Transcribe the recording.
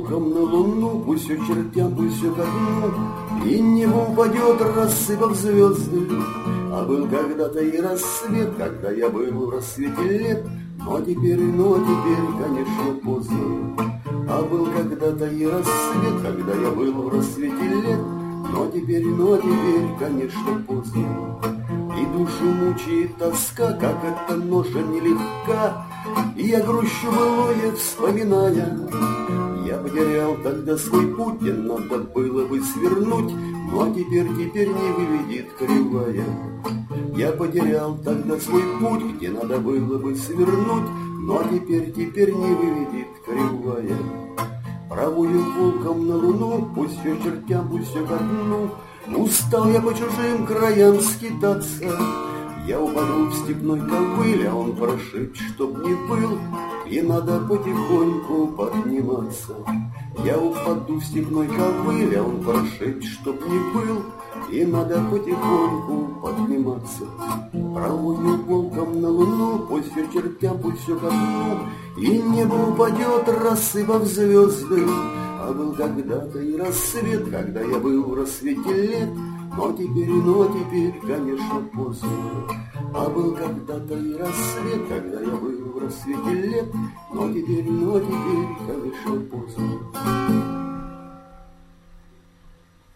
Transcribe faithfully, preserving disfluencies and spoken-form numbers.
волком на луну, пусть все чертям, пусть все ко дну, и небо упадет, рассыпав звезды. А был когда-то и рассвет, когда я был в рассвете лет, но теперь, но теперь, конечно, поздно. А был когда-то и рассвет, когда я был в рассвете лет, но теперь, но теперь, конечно, поздно. И душу мучает тоска, как эта ноша нелегка, и я грущу былое, вспоминая. Я потерял тогда свой путь, где надо было бы свернуть, но теперь, теперь не выведет кривая. Я потерял тогда свой путь, где надо было бы свернуть, но теперь, теперь не выведет кривая. Правую волком на луну, пусть все чертям, пусть все ко дну. Устал я по чужим краям скитаться. Я упаду в степной ковыль, а он прошепчет, чтоб не был, и надо потихоньку подниматься. Я упаду в степной ковыль, а он прошепчет, чтоб не был, и надо потихоньку подниматься. Правую волком на луну, пусть все чертям, пусть все ко дну, и небо упадет, рассыпав звезды. А был когда-то и рассвет, когда я был в рассвете лет, но теперь, но теперь, конечно, поздно. А был когда-то и рассвет, когда я был в рассвете лет, но теперь, но теперь, конечно, поздно.